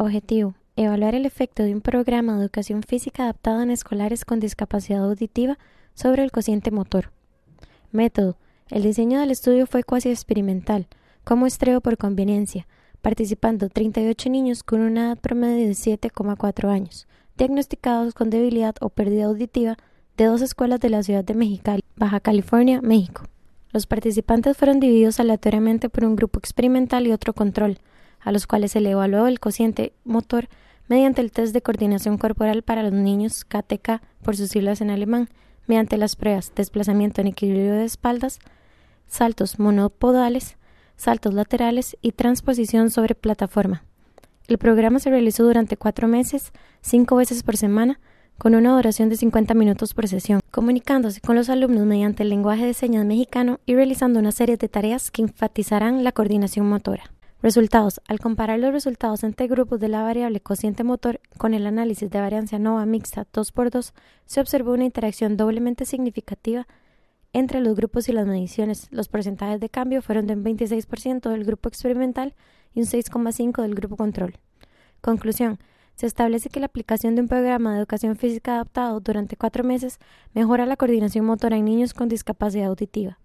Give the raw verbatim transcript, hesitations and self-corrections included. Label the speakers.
Speaker 1: Objetivo: evaluar el efecto de un programa de educación física adaptado en escolares con discapacidad auditiva sobre el cociente motor. Método: el diseño del estudio fue cuasi experimental, con muestreo por conveniencia, participando treinta y ocho niños con una edad promedio de siete coma cuatro años, diagnosticados con debilidad o pérdida auditiva de dos escuelas de la ciudad de Mexicali, Baja California, México. Los participantes fueron divididos aleatoriamente por un grupo experimental y otro control, a los cuales se le evaluó el cociente motor mediante el test de coordinación corporal para los niños K T K por sus siglas en alemán, mediante las pruebas desplazamiento en equilibrio de espaldas, saltos monopodales, saltos laterales y transposición sobre plataforma. El programa se realizó durante cuatro meses, cinco veces por semana, con una duración de cincuenta minutos por sesión, comunicándose con los alumnos mediante el lenguaje de señas mexicano y realizando una serie de tareas que enfatizarán la coordinación motora. Resultados: al comparar los resultados entre grupos de la variable cociente motor con el análisis de variancia nova mixta dos por dos, se observó una interacción doblemente significativa entre los grupos y las mediciones. Los porcentajes de cambio fueron de un veintiséis por ciento del grupo experimental y un seis coma cinco por ciento del grupo control. Conclusión: se establece que la aplicación de un programa de educación física adaptado durante cuatro meses mejora la coordinación motora en niños con discapacidad auditiva.